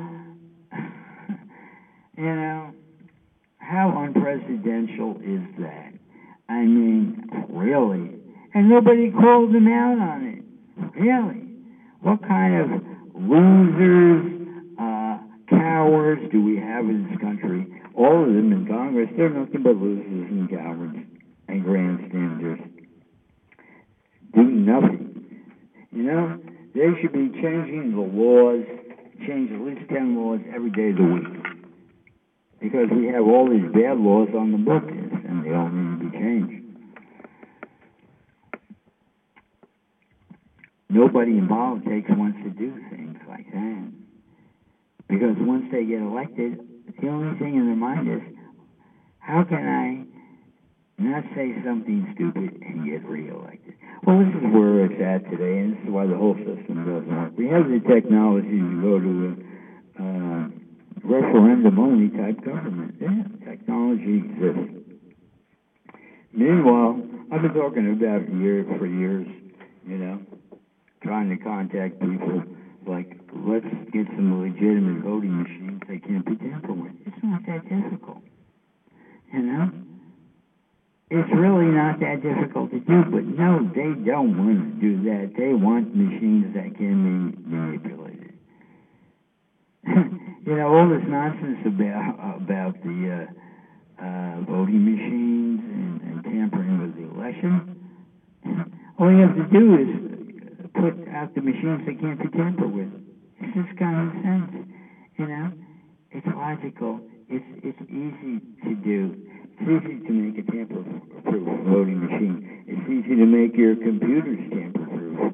you know, how unpresidential is that? I mean, really? And nobody called him out on it. Really? What kind of losers, uh, cowards do we have in this country? All of them in Congress, they're nothing but losers and cowards and grandstanders. Do nothing. You know, they should be changing the laws, change at least ten laws every day of the week. Because we have all these bad laws on the books, and they all need to be change. Nobody in politics wants to do things like that. Because once they get elected, the only thing in their mind is, how can I not say something stupid and get reelected? Well, this is where it's at today, and this is why the whole system doesn't work. We have the technology to go to a uh, referendum-only type government. Yeah, technology exists. Meanwhile, I've been talking about it year for years, you know, trying to contact people like, let's get some legitimate voting machines that can't be tampered with. It's not that difficult, you know? It's really not that difficult to do, but no, they don't want to do that. They want machines that can be manipulated. You know, all this nonsense about about the uh, uh, voting machines and, and tampering with the election, all you have to do is put out the machines that can't be tampered with. It's just common sense, you know? It's logical. It's it's easy to do. It's easy to make a tamper-proof voting machine. It's easy to make your computers tamper-proof.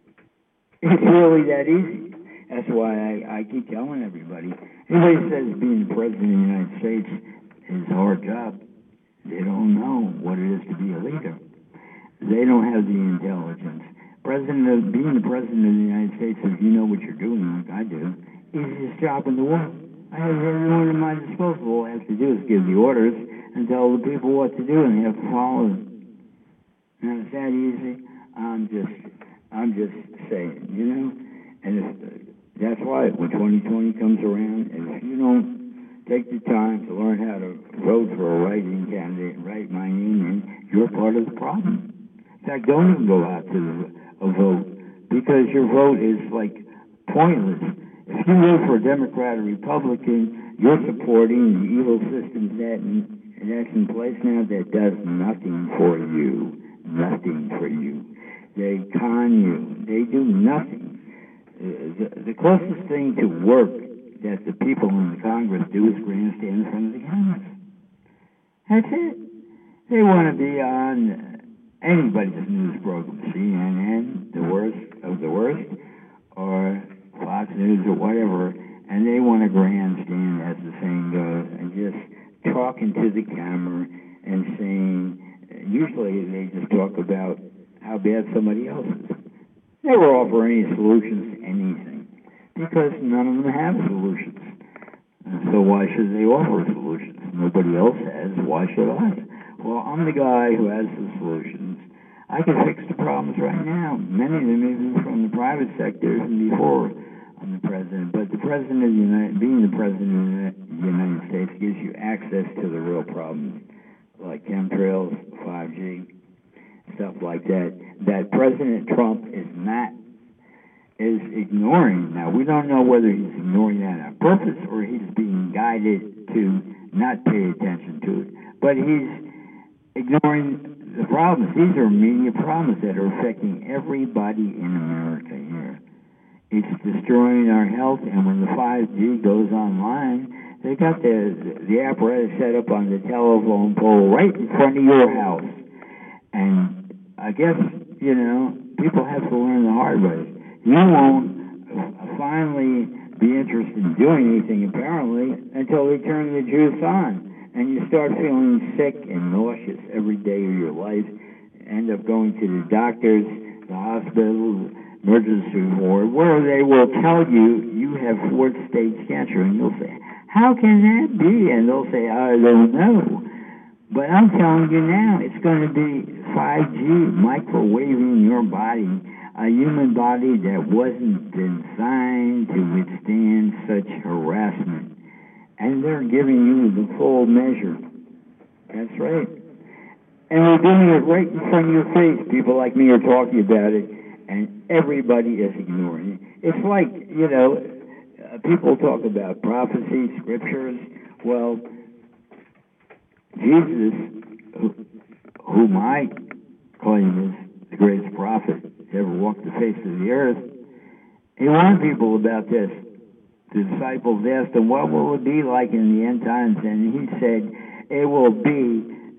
It's really that easy. That's why I, I keep telling everybody, anybody says being the President of the United States is a hard job, they don't know what it is to be a leader. They don't have the intelligence. President of, being the President of the United States, if you know what you're doing, like I do, easiest job in the world. I have everyone at my disposal. All I have to do is give the orders and tell the people what to do, and they have to follow them. Now, is that easy? I'm just, I'm just saying, you know. And if, that's why when twenty twenty comes around, and if you don't take the time to learn how to vote for a write-in candidate and write my name in, you're part of the problem. In fact, don't even go out to the, a vote, because your vote is like pointless. If you vote for a Democrat or Republican, you're supporting the evil system that that's in place now that does nothing for you. Nothing for you. They con you. They do nothing. Uh, the, the closest thing to work that the people in the Congress do is grandstand in front of the cameras. That's it. They want to be on anybody's news program, C N N, the worst of the worst, or Fox News or whatever, and they want to grandstand, as the saying goes, and just talking to the camera and saying, usually they just talk about how bad somebody else is. Never offer any solutions to anything, because none of them have solutions. So why should they offer solutions? Nobody else has. Why should I? Well, I'm the guy who has the solutions. I can fix the problems right now. Many of them even from the private sector and before I'm the president. But the president of the United, being the president of the United States gives you access to the real problems, like chemtrails, five G, stuff like that, that President Trump is not, is ignoring. Now, we don't know whether he's ignoring that on purpose or he's being guided to not pay attention to it. But he's ignoring the problems. These are immediate problems that are affecting everybody in America here. It's destroying our health, and when the five G goes online, they got the, the apparatus set up on the telephone pole right in front of your house. And I guess, you know, people have to learn the hard way. You won't finally be interested in doing anything, apparently, until they turn the juice on. And you start feeling sick and nauseous every day of your life. End up going to the doctors, the hospital, emergency ward, where they will tell you you have fourth stage cancer. And you'll say, how can that be? And they'll say, I don't know. But I'm telling you now, it's going to be five G microwaving your body, a human body that wasn't designed to withstand such harassment. And they're giving you the full measure. That's right. And we're doing it right in front of your face. People like me are talking about it, and everybody is ignoring it. It's like, you know, uh, people talk about prophecy, scriptures. Well, Jesus, who, whom I claim is the greatest prophet to ever walk the face of the earth, he warned people about this. The disciples asked him, what will it be like in the end times? And he said, it will be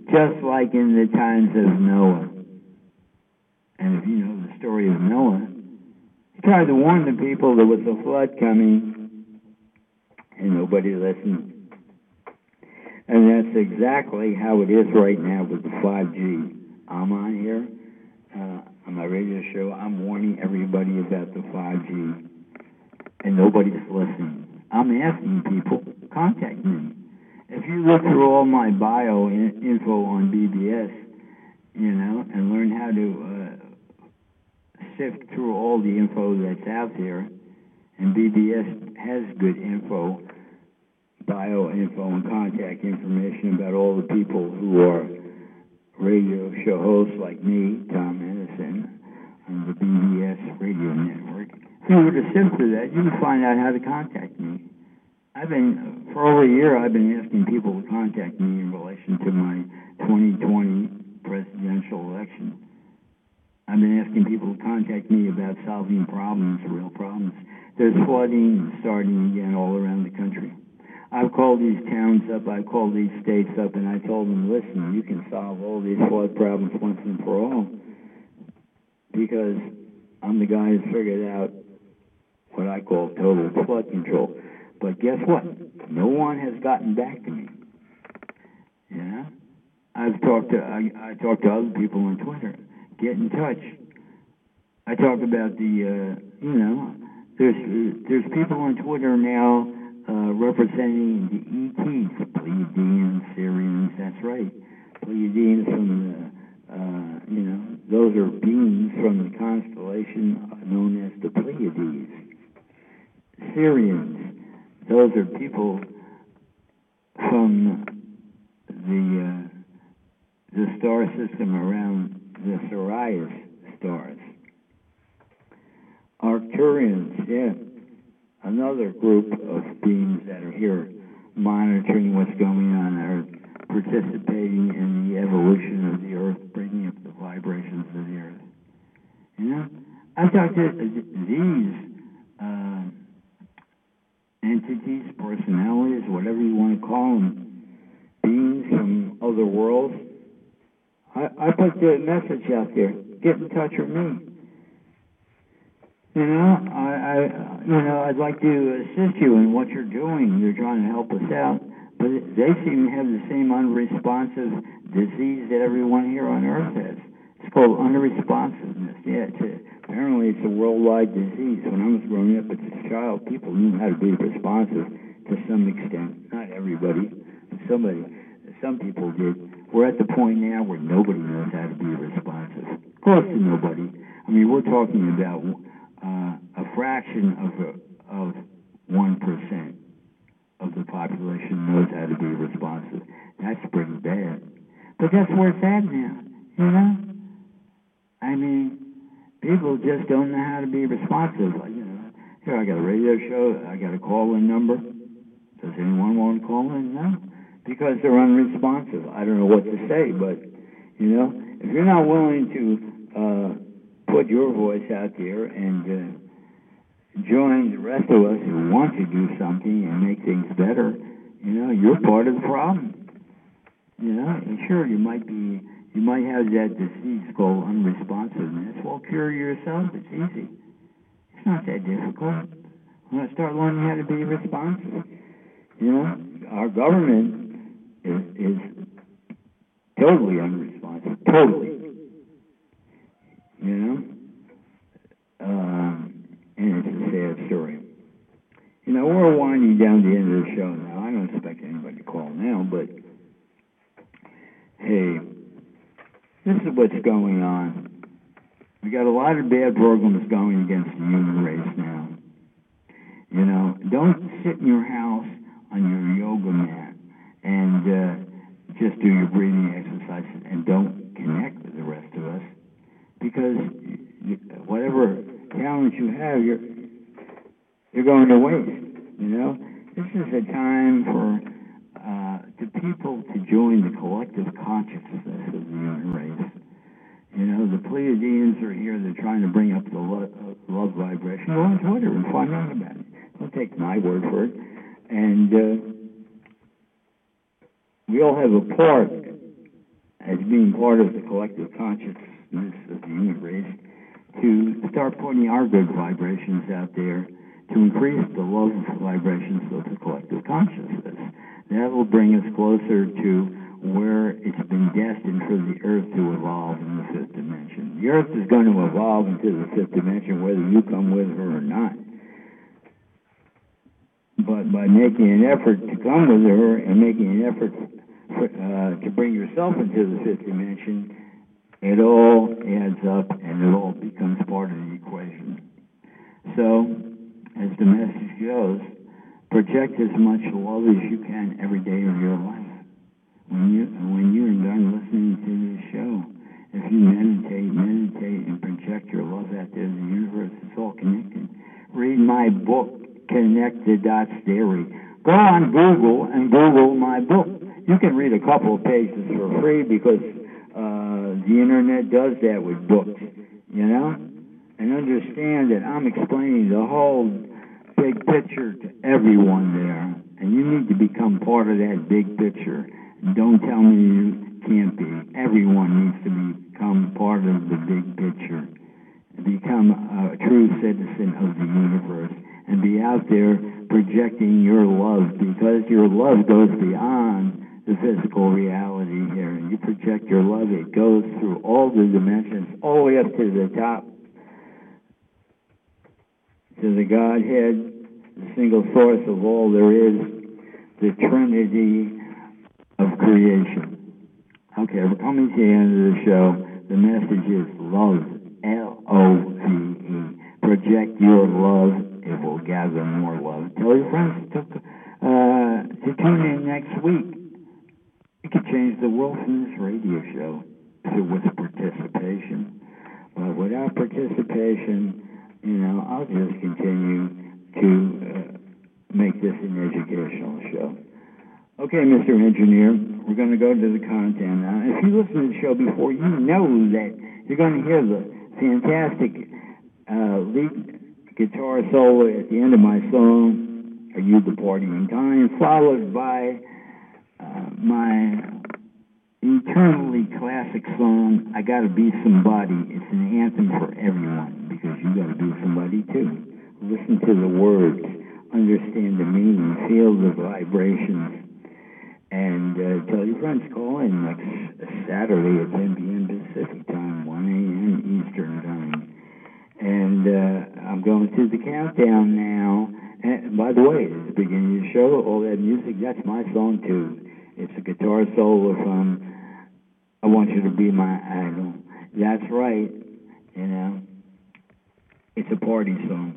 just like in the times of Noah. And if you know the story of Noah, he tried to warn the people there was a flood coming, and nobody listened. And that's exactly how it is right now with the five G. I'm on here, uh, on my radio show, I'm warning everybody about the five G, and nobody's listening. I'm asking people, contact me. If you look through all my bio in, info on B B S, you know, and learn how to uh, sift through all the info that's out there, and B B S has good info, bio info and contact information about all the people who are radio show hosts like me, Tom Edison, on the B B S radio network. If you were to sift through that, you can find out how to contact me. I've been, for over a year, I've been asking people to contact me in relation to my twenty twenty presidential election. I've been asking people to contact me about solving problems, real problems. There's flooding starting again all around the country. I've called these towns up, I've called these states up, and I told them, listen, you can solve all these flood problems once and for all, because I'm the guy who figured out what I call total flood control. But guess what? No one has gotten back to me. You know? I've talked to, I, I talked to other people on Twitter. Get in touch. I talk about the, uh, you know, there's, there's people on Twitter now Uh, representing the E Ts, Pleiadians, Syrians, that's right. Pleiadians from the, uh, you know, those are beings from the constellation known as the Pleiades. Syrians, those are people from the, uh, the star system around the Sirius stars. Arcturians, yeah. Another group of beings that are here monitoring what's going on are participating in the evolution of the Earth, bringing up the vibrations of the Earth. You know, I've talked to these uh, entities, personalities, whatever you want to call them, beings from other worlds. I, I put the message out there, get in touch with me. You know, I, I, you know, I'd like to assist you in what you're doing. You're trying to help us out, but they seem to have the same unresponsive disease that everyone here on Earth has. It's called unresponsiveness. Yeah, it's a, apparently it's a worldwide disease. When I was growing up as a child, people knew how to be responsive to some extent. Not everybody, but somebody, some people did. We're at the point now where nobody knows how to be responsive. Close to nobody. I mean, we're talking about Uh, a fraction of a, of one percent of the population knows how to be responsive. That's pretty bad. But that's where it's at now, you know? I mean, people just don't know how to be responsive. You know, here, I got a radio show, I got a call-in number. Does anyone want to call in? No. Because they're unresponsive. I don't know what to say, but, you know, if you're not willing to uh, put your voice out there and uh, join the rest of us who want to do something and make things better, you know, you're part of the problem. You know, and sure, you might be, you might have that disease called unresponsiveness. Well, cure yourself. It's easy. It's not that difficult. We're going to start learning how to be responsive. You know, our government is, is totally unresponsive. Totally. You know? Um, and it's a sad story. You know, we're winding down the end of the show now. I don't expect anybody to call now, but hey, this is what's going on. We got a lot of bad programs going against the human race now. You know, don't sit in your house on your yoga mat and uh, just do your breathing exercises and don't connect with the rest of us. Because whatever talent you have, you're you're going to waste. You know, this is a time for uh, the people to join the collective consciousness of the human race. You know, the Pleiadians are here. They're trying to bring up the love, uh, love vibration. Go on Twitter and find out about it. Don't take my word for it. And uh, we all have a part as being part of the collective consciousness of the human race, to start putting our good vibrations out there to increase the love vibrations of the collective consciousness. That will bring us closer to where it's been destined for the Earth to evolve in the fifth dimension. The Earth is going to evolve into the fifth dimension whether you come with her or not. But by making an effort to come with her and making an effort for, uh, to bring yourself into the fifth dimension, it all adds up and it all becomes part of the equation. So, as the message goes, project as much love as you can every day of your life. When you when you're done listening to this show, if you meditate, meditate and project your love out there in the universe, it's all connected. Read my book, Connect the Dots Theory. Go on Google and Google my book. You can read a couple of pages for free because uh, the internet does that with books, you know? And understand that I'm explaining the whole big picture to everyone there. And you need to become part of that big picture. Don't tell me you can't be. Everyone needs to become part of the big picture. Become a true citizen of the universe. And be out there projecting your love, because your love goes beyond the physical reality here. You project your love, it goes through all the dimensions, all the way up to the top, to the Godhead, the single source of all there is, the Trinity of creation. Okay, we're coming to the end of the show. The message is love, L O V E. Project your love, it will gather more love. Tell your friends to, uh, to tune in next week. You can change the world from this radio show with participation. But without participation, you know, I'll just continue to uh, make this an educational show. Okay, Mister Engineer, we're going to go to the content now. If you listen to the show before, you know that you're going to hear the fantastic uh, lead guitar solo at the end of my song, Are You the Partying Kind, followed by uh, my eternally classic song, I Gotta Be Somebody. It's an anthem for everyone, because you gotta be somebody too. Listen to the words, understand the meaning, feel the vibrations, and uh, tell your friends. Call in next Saturday at ten p.m. Pacific time, one a.m. Eastern time. And uh, I'm going to the countdown now. And by the way, at the beginning of the show, all that music, that's my song too. It's a guitar solo from I Want You to Be My Idol. That's right, you know. It's a party song.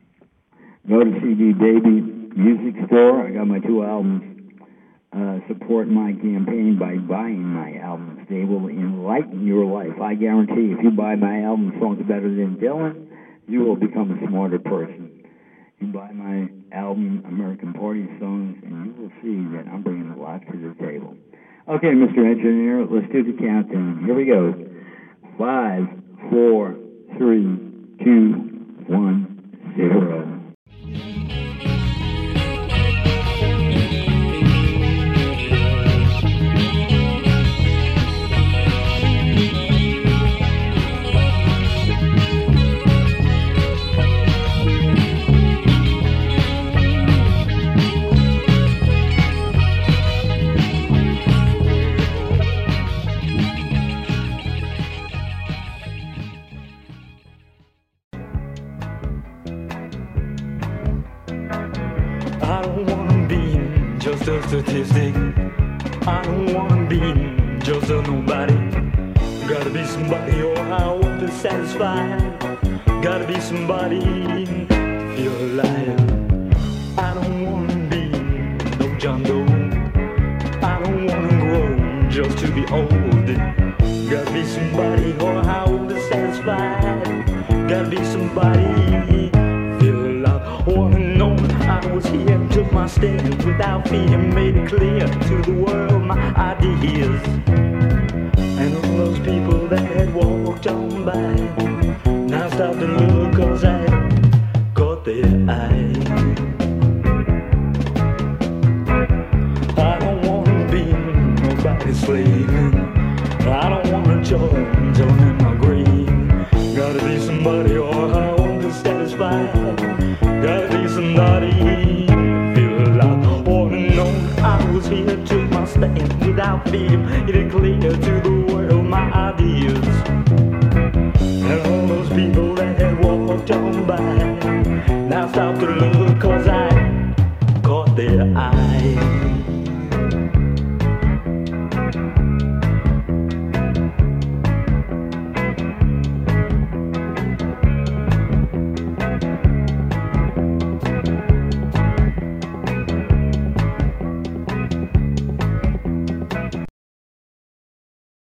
Go to C D Baby Music Store. I got my two albums. Uh, support my campaign by buying my albums. They will enlighten your life. I guarantee if you buy my album, songs better than Dylan, you will become a smarter person. You buy my album, American Party Songs, and you will see that I'm bringing a lot to the table. Okay, Mister Engineer, let's do the countdown. Here we go. Five, four, three, two, one, zero. A statistic. I don't wanna be just a nobody. Gotta be somebody or I won't be satisfied. Gotta be somebody to feel alive. I don't wanna be no John Doe. I don't wanna grow just to be old. Gotta be somebody or I won't be satisfied. Gotta be somebody to feel alive. Wanna know I was here and took my stand without fear, made it clear to the world my ideas. And all those people that had walked on by now stop and look, cause I caught their eye. I don't wanna be nobody's slave. I don't wanna join till I'm in my grave. Gotta be somebody or I won't be satisfied. Gotta be somebody, feel alive. All alone, I was here, took my stand without fear. It is clear to the world my ideas. And all those people that had walked on by now stop to look, cause I caught their eye.